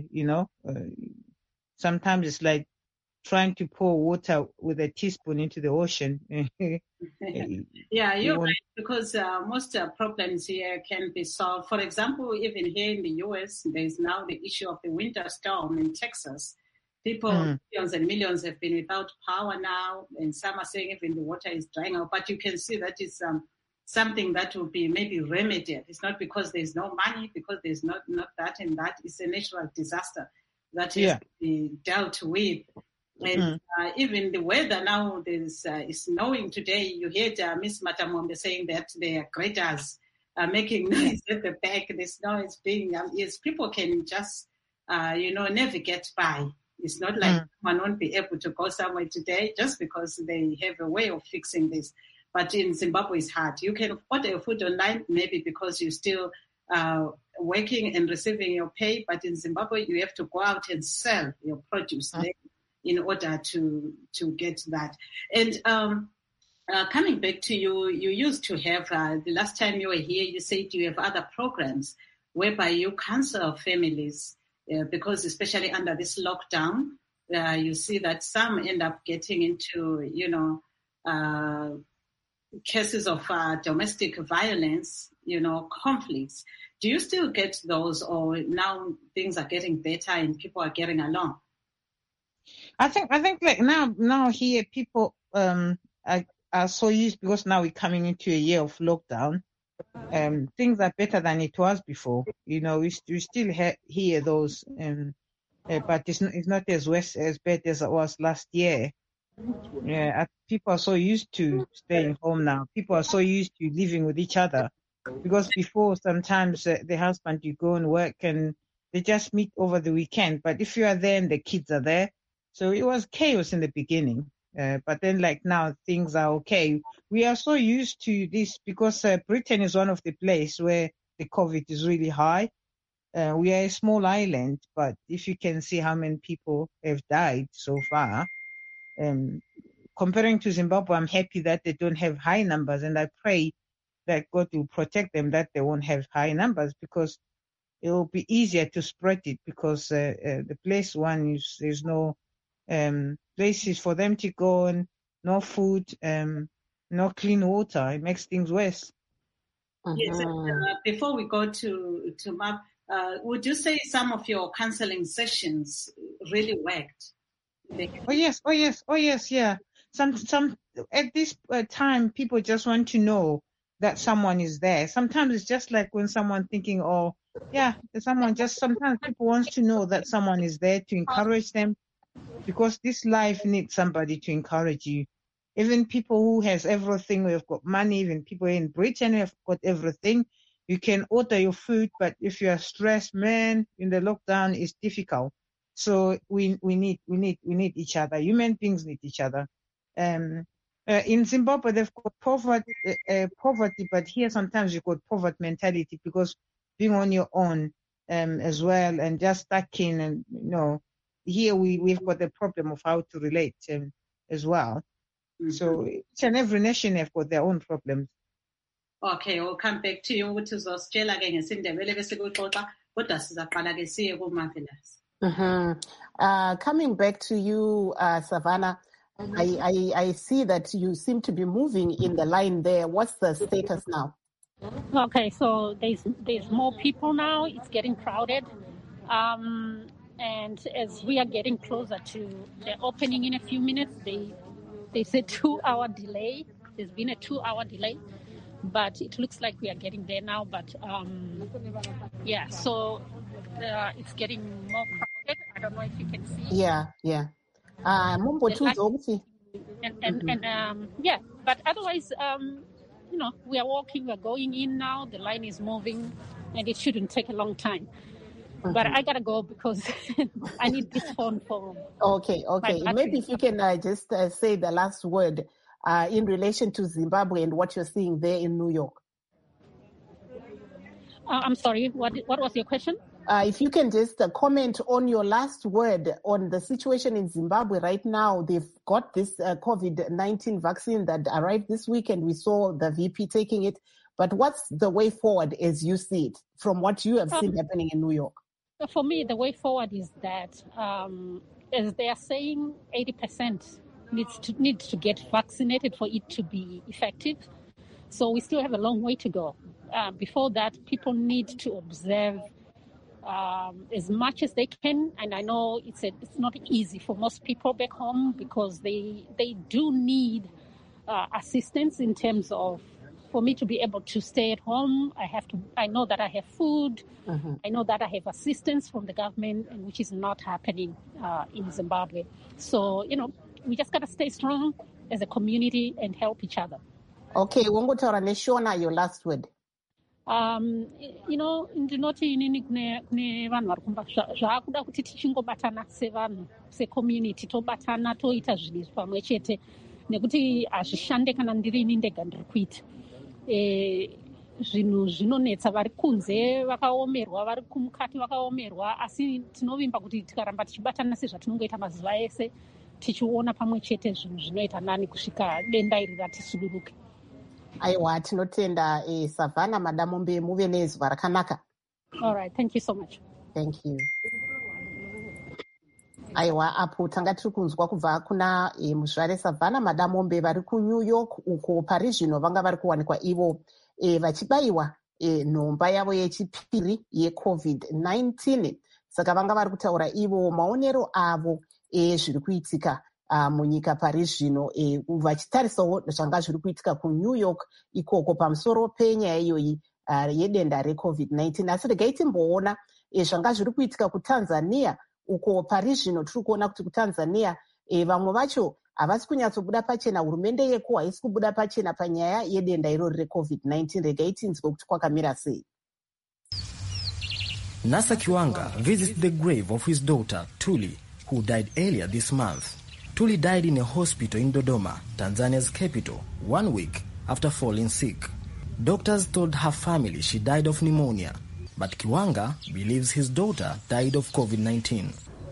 sometimes it's like trying to pour water with a teaspoon into the ocean. Yeah, you're right, because most problems here can be solved. For example, even here in the U.S., there's now the issue of the winter storm in Texas. People, millions and millions, have been without power now, and some are saying even the water is drying out. But you can see that it's something that will be maybe remedied. It's not because there's no money, because there's not that and that. It's a natural disaster that has to be dealt with. And even the weather now, is snowing today. You heard Miss Matamombe saying that the graders are making noise at the back. The snow is being, people can just, navigate by. It's not like someone won't be able to go somewhere today just because they have a way of fixing this. But in Zimbabwe, it's hard. You can order your food online, maybe because you're still working and receiving your pay. But in Zimbabwe, you have to go out and sell your produce in order to get that. And coming back to you, you used to have, the last time you were here, you said you have other programs whereby you counsel families, because especially under this lockdown, you see that some end up getting into, cases of domestic violence, conflicts. Do you still get those, or now things are getting better and people are getting along? I think like now here people are so used, because now we're coming into a year of lockdown. Things are better than it was before. We still hear those, but it's not as bad as it was last year. Yeah, people are so used to staying home now. People are so used to living with each other, because before sometimes the husband, you go and work and they just meet over the weekend. But if you are there and the kids are there, so it was chaos in the beginning. But then like now things are okay. We are so used to this because Britain is one of the places where the COVID is really high. We are a small island, but if you can see how many people have died so far, comparing to Zimbabwe, I'm happy that they don't have high numbers, and I pray that God will protect them, that they won't have high numbers, because it will be easier to spread it, because the place one is there's no places for them to go, and no food, no clean water. It makes things worse. Yes, before we go to Map, would you say some of your counseling sessions really worked? Oh yes, yeah. Some at this time, people just want to know that someone is there. Sometimes it's just like when someone thinking, oh, yeah, sometimes people wants to know that someone is there to encourage them, because this life needs somebody to encourage you. Even people who has everything, who have got money, even people in Britain who have got everything, you can order your food, but if you are stressed, man, in the lockdown, it's difficult. So we need each other. Human beings need each other. In Zimbabwe, they've got poverty, but here sometimes you've got poverty mentality, because being on your own as well, and just stuck in, and here we've got the problem of how to relate as well. Mm-hmm. So each and every nation have got their own problems. Okay, we'll come back to you. Coming back to you, Savannah, I see that you seem to be moving in the line there. What's the status now? Okay, so there's more people now. It's getting crowded. And as we are getting closer to the opening in a few minutes, there's a 2-hour delay. There's been a 2-hour delay, but it looks like we are getting there now. But so it's getting more crowded. I don't know if you can see. Yeah. But otherwise, we are walking, we're going in now. The line is moving, and it shouldn't take a long time. Mm-hmm. But I gotta go because I need this phone for. Okay. Maybe if you can just say the last word in relation to Zimbabwe and what you're seeing there in New York. I'm sorry. What was your question? If you can just comment on your last word on the situation in Zimbabwe right now. They've got this COVID-19 vaccine that arrived this week, and we saw the VP taking it. But what's the way forward as you see it from what you have seen happening in New York? For me, the way forward is that, as they are saying, 80% needs to get vaccinated for it to be effective. So we still have a long way to go. Before that, people need to observe as much as they can, and I know it's not easy for most people back home, because they do need assistance in terms of, for me to be able to stay at home, I know that I have food, I know that I have assistance from the government, and which is not happening in Zimbabwe. So, we just got to stay strong as a community and help each other. Okay, Wongotaura Neshona, your last word. Ndinoti inini kune vanhu vari kumba zvaakuda kuti tichingobatana sevanhu secommunity, tobatana toita zvinhu pamwe chete, nekuti hazvishande kana ndiri ini ndega ndiri kuita. Zvinhu zvinonetsa, vari kunze vakaomerwa, vari kumukati vakaomerwa, asi tinovimba kuti tikaramba tichibatana sezvatinongoita mazuva ese, tichiona pamwe chete zvinhu zvinoita nani kusvika denda iri ratisuduruke. Aiwa, tinotenda Savannah Madamombe, muve nezuva rakanaka. All right, thank you so much. Thank you. Aiwa, apo tanga tiri kunzwa kubva kuna muzvare Savannah Madamombe vari kuNew York, uko pari zvino vanga vari kuwanikwa ivo vachibayiwa nhomba yavo yechipiri yeCovid-19. Saka vanga vari kutaura ivo maonero avo zviri kuitika munyika pari zvino, vachitarisawo zvanga zviri kuitika kuNew York ikoko pamusoro penyaya iyoyi yedenda reCovid-19. Asi regai timboona zvanga zviri kuitika kuTanzania, uko pari zvino tiri kuona kuti kuTanzania vamwe vacho havasi kunyatsobuda pachena. Hurumende yeko haisi kubuda pachena panyaya yedenda irori reCovid-19. Regai tinzwe kuti kwakamira sei. Nasa Kiwanga visits the grave of his daughter, Tuli, who died earlier this month. Tuli died in a hospital in Dodoma, Tanzania's capital, 1 week after falling sick. Doctors told her family she died of pneumonia, but Kiwanga believes his daughter died of COVID-19.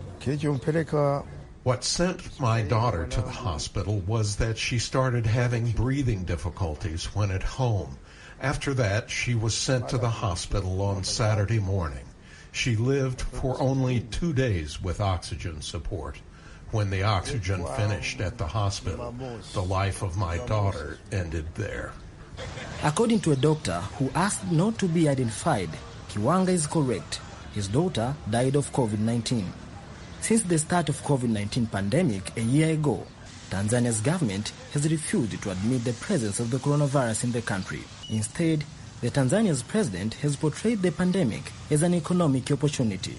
What sent my daughter to the hospital was that she started having breathing difficulties when at home. After that, she was sent to the hospital on Saturday morning. She lived for only 2 days with oxygen support. When the oxygen finished at the hospital, the life of my daughter ended there. According to a doctor who asked not to be identified, Kiwanga is correct. His daughter died of COVID-19. Since the start of COVID-19 pandemic a year ago, Tanzania's government has refused to admit the presence of the coronavirus in the country. Instead, the Tanzania's president has portrayed the pandemic as an economic opportunity.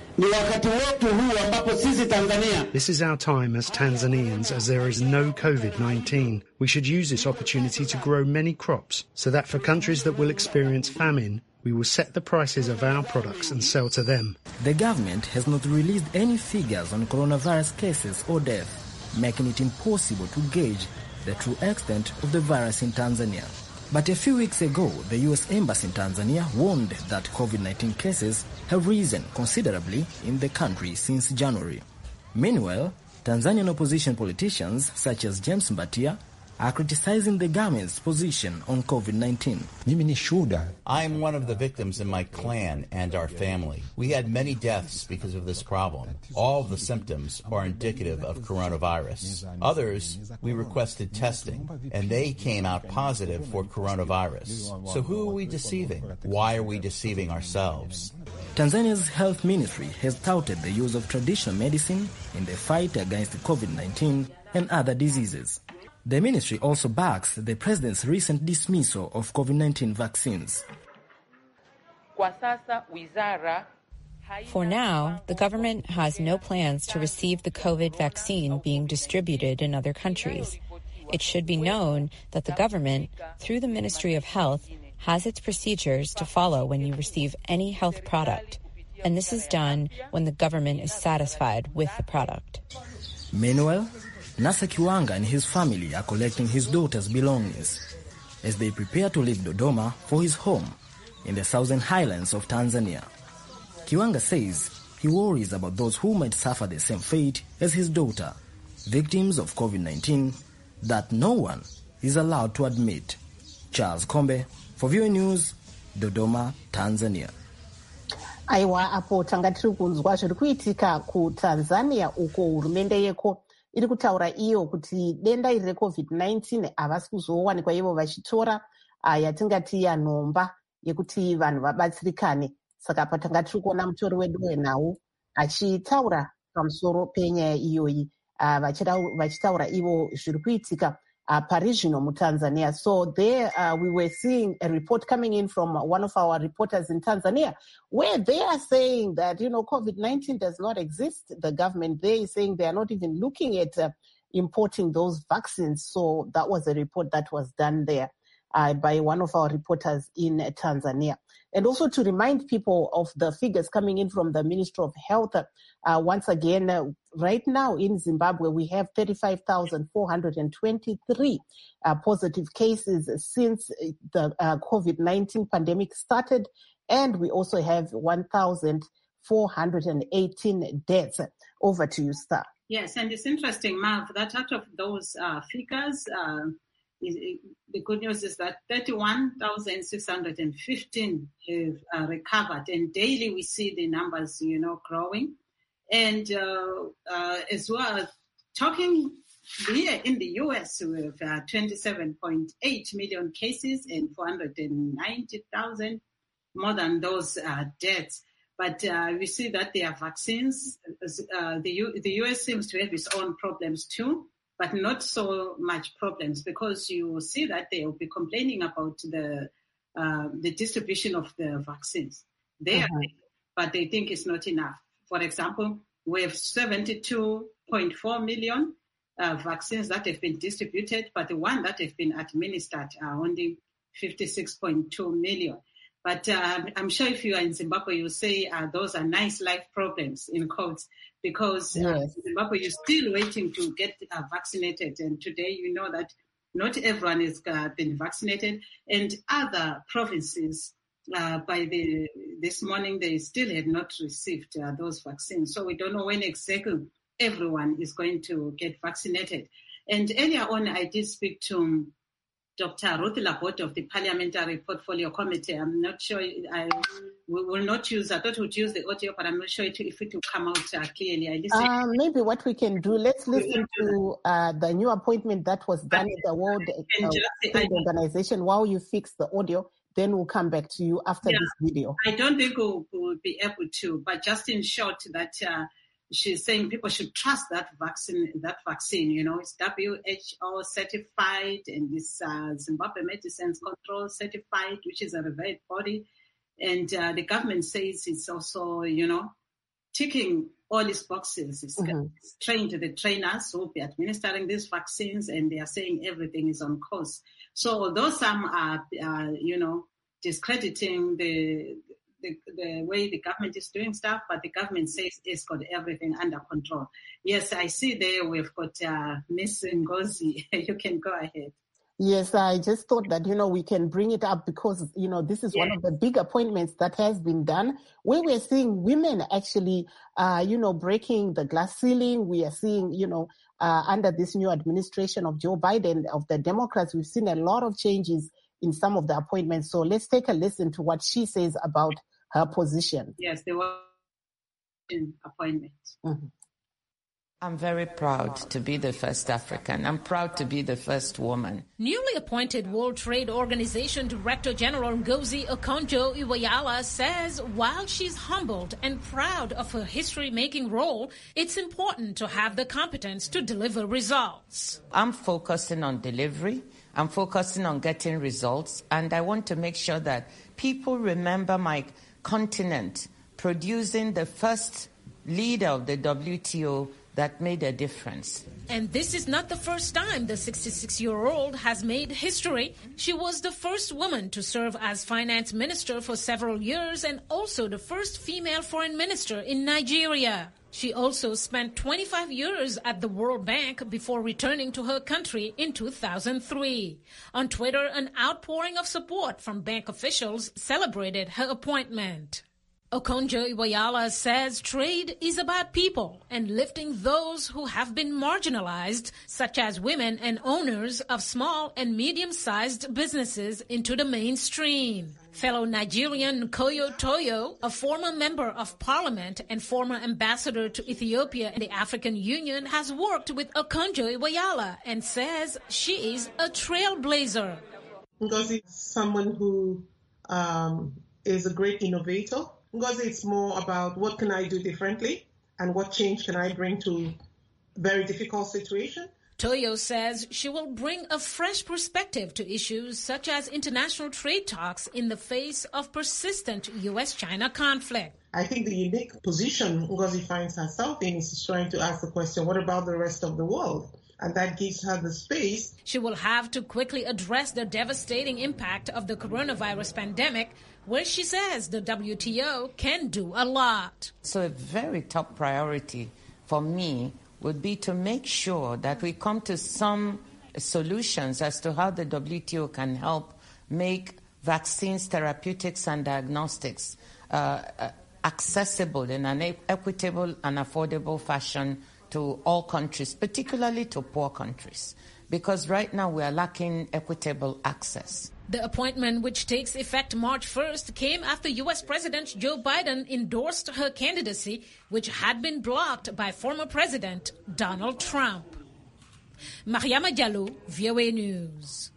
This is our time as Tanzanians, as there is no COVID-19. We should use this opportunity to grow many crops so that for countries that will experience famine, we will set the prices of our products and sell to them. The government has not released any figures on coronavirus cases or deaths, making it impossible to gauge the true extent of the virus in Tanzania. But a few weeks ago, the U.S. Embassy in Tanzania warned that COVID-19 cases have risen considerably in the country since January. Meanwhile, Tanzanian opposition politicians such as James Mbatia are criticizing the government's position on COVID-19. I am one of the victims in my clan and our family. We had many deaths because of this problem. All of the symptoms are indicative of coronavirus. Others, we requested testing, and they came out positive for coronavirus. So who are we deceiving? Why are we deceiving ourselves? Tanzania's health ministry has touted the use of traditional medicine in the fight against COVID-19 and other diseases. The ministry also backs the president's recent dismissal of COVID-19 vaccines. For now, the government has no plans to receive the COVID vaccine being distributed in other countries. It should be known that the government, through the Ministry of Health, has its procedures to follow when you receive any health product. And this is done when the government is satisfied with the product. Meanwhile, Nasa Kiwanga and his family are collecting his daughter's belongings as they prepare to leave Dodoma for his home in the southern highlands of Tanzania. Kiwanga says he worries about those who might suffer the same fate as his daughter, victims of COVID-19, that no one is allowed to admit. Charles Kombe, for VOA News, Dodoma, Tanzania. Aiwa apo tanga tiri kunzwa zviri kuitika kuTanzania uko hurumende yeko iri kutaura iyo kuti denda iri reCovid-19 havasi kuzowanikwa ivo vachitora yatingati yanomba yekuti vanhu vabatsirikane. Saka patanga tiri kuona mutori wedu wenhau achitaura pamusoro penyaya iyoyi vachitaura ivo zviri kuitika parizvino muTanzania. So there we were seeing a report coming in from one of our reporters in Tanzania where they are saying that, COVID-19 does not exist. The government there is saying they are not even looking at importing those vaccines. So that was a report that was done there by one of our reporters in Tanzania. And also to remind people of the figures coming in from the Ministry of Health, once again, right now in Zimbabwe, we have 35,423 positive cases since the COVID-19 pandemic started. And we also have 1,418 deaths. Over to you, Star. Yes, and it's interesting, Marv, that out of those figures, the good news is that 31,615 have recovered, and daily we see the numbers, growing. And as well, talking here in the U.S. with 27.8 million cases and 490,000, more than those deaths. But we see that there are vaccines. The U.S. seems to have its own problems too, but not so much problems, because you see that they will be complaining about the distribution of the vaccines there, but they think it's not enough. For example, we have 72.4 million vaccines that have been distributed, but the one that have been administered are only 56.2 million. But I'm sure if you are in Zimbabwe, you'll say those are nice life problems, in quotes, because in Zimbabwe, you're still waiting to get vaccinated. And today, you know that not everyone has been vaccinated. And other provinces, this morning, they still had not received those vaccines. So we don't know when exactly everyone is going to get vaccinated. And earlier on, I did speak to Dr. Ruth Laborde of the Parliamentary Portfolio Committee. I'm not sure, we will not use, I thought we'd use the audio, but I'm not sure if it will come out clearly. Maybe what we can do, let's listen to the new appointment that was done at the World Trade Organization while you fix the audio. Then we'll come back to you after this video. I don't think we'll be able to, but just in short, that she's saying people should trust that vaccine, you know, it's WHO certified and this Zimbabwe Medicines Control certified, which is a revered body. And the government says it's also, you know, ticking all these boxes. It's trained the trainers who will be administering these vaccines, and they are saying everything is on course. So although some are, you know, discrediting the way the government is doing stuff, but the government says it's got everything under control. Yes, I see there we've got Ms. Ngozi. You can go ahead. Yes, I just thought that, you know, we can bring it up because, you know, this is one of the big appointments that has been done where we're seeing women actually, you know, breaking the glass ceiling. We are seeing, you know, under this new administration of Joe Biden, of the Democrats, we've seen a lot of changes in some of the appointments. So let's take a listen to what she says about her position. Yes, there were appointments. I'm very proud to be the first African. I'm proud to be the first woman. Newly appointed World Trade Organization Director General Ngozi Okonjo-Iweala says while she's humbled and proud of her history-making role, it's important to have the competence to deliver results. I'm focusing on delivery. I'm focusing on getting results. And I want to make sure that people remember my continent producing the first leader of the WTO that made a difference. And this is not the first time the 66-year-old has made history. She was the first woman to serve as finance minister for several years and also the first female foreign minister in Nigeria. She also spent 25 years at the World Bank before returning to her country in 2003. On Twitter, an outpouring of support from bank officials celebrated her appointment. Okonjo-Iweala says trade is about people and lifting those who have been marginalized, such as women and owners of small and medium-sized businesses, into the mainstream. Fellow Nigerian Koyo Toyo, a former member of parliament and former ambassador to Ethiopia and the African Union, has worked with Okonjo-Iweala and says she is a trailblazer. Ngozi is someone who is a great innovator. Ngozi, it's more about what can I do differently and what change can I bring to a very difficult situation. Toyo says she will bring a fresh perspective to issues such as international trade talks in the face of persistent U.S.-China conflict. I think the unique position Ngozi finds herself in is trying to ask the question, what about the rest of the world? And that gives her the space. She will have to quickly address the devastating impact of the coronavirus pandemic, where she says the WTO can do a lot. So a very top priority for me would be to make sure that we come to some solutions as to how the WTO can help make vaccines, therapeutics, and diagnostics accessible in an equitable and affordable fashion to all countries, particularly to poor countries, because right now we are lacking equitable access. The appointment, which takes effect March 1st, came after U.S. President Joe Biden endorsed her candidacy, which had been blocked by former President Donald Trump. Mariama Diallo, VOA News.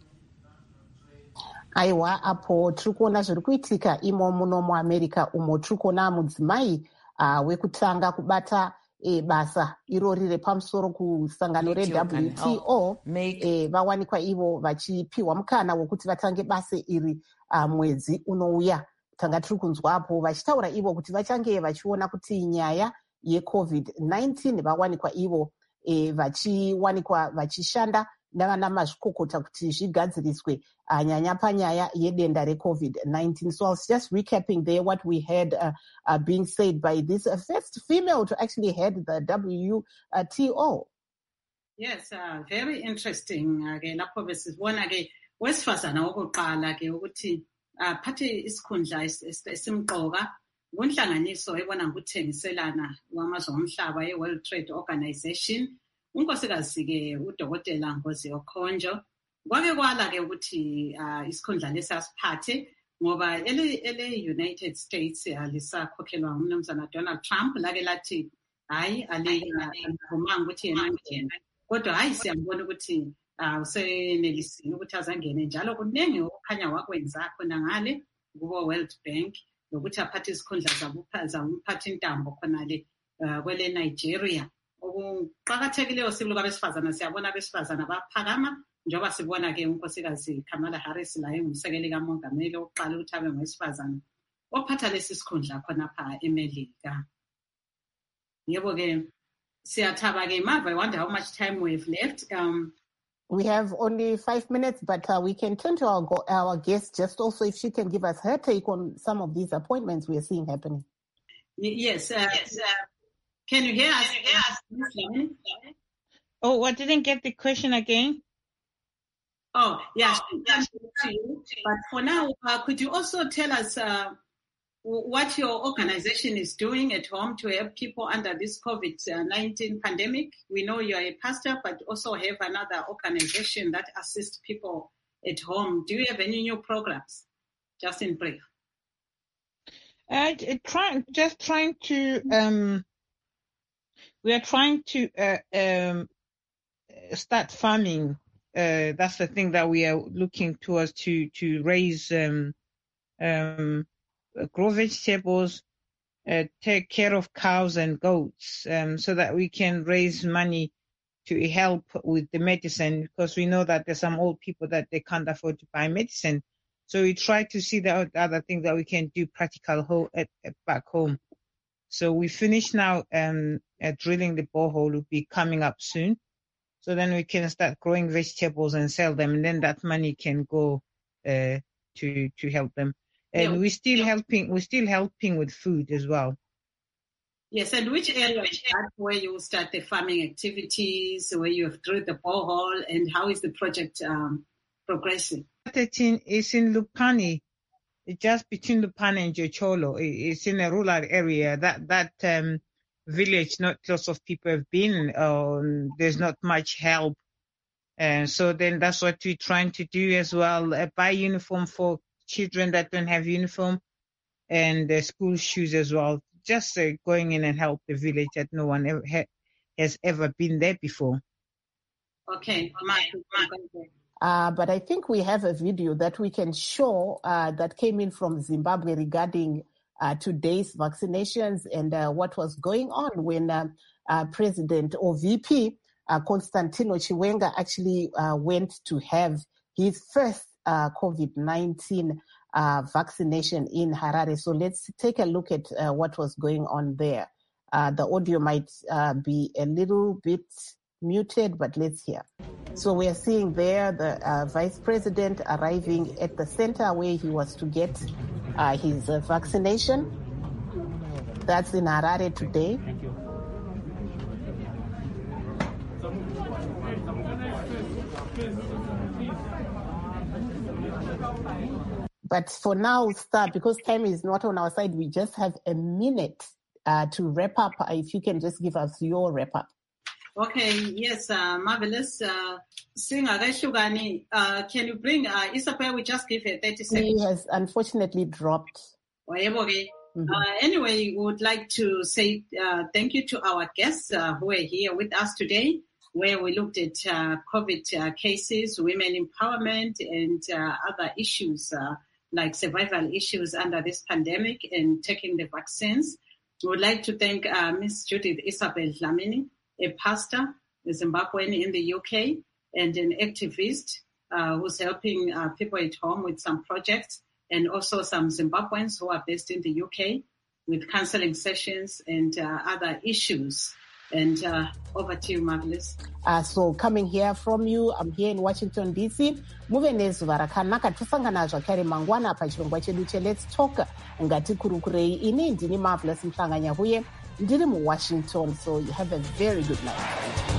Aiwa, apo trikuona zviri kuitika imo muno muAmerica umo trikuona mudzimai wekutanga kubata basa irori repamusoro kusangano reWTO vawanikwa ivo vachipiwa mukana wekuti vatange basa iri mwedzi unouya. Tanga tiri kunzwapo vachitaura ivo kuti vachange vachiona kuti nyaya yeCovid-19 vawanikwa ivo vachiwanikwa vachishanda nana mazvikokota kuti zvigadziriswe nyanya panyaya yedenda reCOVID-19. So I was just recapping there what we had being said by this first female to actually head the WTO. Yes, very interesting. Ke lapho besibona ke wesifazana wokuqala ke ukuthi phathe isikhundla esimqoka kunhlanganiso ebona ngokuthengiselana kwamazwe omhlaba ye-World Trade Organization. Unkosikazi ke uDokotela Ngozi Okonjo kwake kwala ke ukuthi isikhundla lesasiphathe ngoba ele-United States lisakhokhelwa ngumnumzana Donald Trump lake lathi hayi alivumanga ukuthi yena kodwa hayi siyambona ukuthi usenelisile ukuthi azangene njalo kuningi okukhanya wakwenza khona ngale kubo World Bank nokuthi aphathe isikhundla zakumphatha intambo khonale kwele Nigeria. Okuqakathekileyo sibili kwabesifazana siyabona abesifazana baphakama njengoba sibona ke unkosikazi Kamala Harris la engumsekeli kamongameli oqala ukuthi abe ngowesifazana ophatha lesi sikhundla khonapha eMelika. Yebo ke siyathaba ke mava. I wonder how much time we have left. We have only 5 minutes, but we can turn to our guest just also if she can give us her take on some of these appointments we are seeing happening. Yes. Can you hear us? Oh, I didn't get the question again. Oh, yes. But for now, could you also tell us what your organization is doing at home to help people under this COVID-19 pandemic? We know you are a pastor, but also have another organization that assists people at home. Do you have any new programs? Just in brief. We are trying to start farming. That's the thing that we are looking towards to raise, grow vegetables, take care of cows and goats, so that we can raise money to help with the medicine, because we know that there's some old people that they can't afford to buy medicine. So we try to see the other thing that we can do practical back home. So we finished now drilling the borehole. Will be coming up soon. So then we can start growing vegetables and sell them, and then that money can go to help them. And we're still helping with food as well. Yes, and which area is that where you start the farming activities, where you have drilled the borehole, and how is the project progressing? It's in Lupani. It's just between Lupani and Jocholo. It's in a rural area. That village, not lots of people have been. There's not much help. So then that's what we're trying to do as well. Buy uniform for children that don't have uniform, and school shoes as well. Just going in and help the village that no one has ever been there before. Okay. But I think we have a video that we can show that came in from Zimbabwe regarding today's vaccinations and what was going on when President or VP Constantino Chiwenga actually went to have his first COVID-19 vaccination in Harare. So let's take a look at what was going on there. The audio might be a little bit muted, but let's hear. So we are seeing there the vice president arriving at the center where he was to get his vaccination. That's in Harare today. But for now, because time is not on our side, we just have a minute to wrap up. If you can just give us your wrap up. Okay, yes, marvelous. Can you bring Isabel? We just give her 30 seconds. He has unfortunately dropped. Anyway, we would like to say thank you to our guests who are here with us today, where we looked at COVID cases, women empowerment, and other issues like survival issues under this pandemic and taking the vaccines. We would like to thank Ms. Judith Isabel Dlamini, a pastor, a Zimbabwean in the UK, and an activist who's helping people at home with some projects, and also some Zimbabweans who are based in the UK with counseling sessions and other issues. And over to you, Marvelous. So coming here from you, I'm here in Washington, D.C. Muve nezuva rakanaka tosangana zvakare mangwana pachirongwa chedu Let's Talk. Ngati kurukurei, ini ndini Marvelous Mhlanga-Nyahuye, ndiri muWashington. So you have a very good night.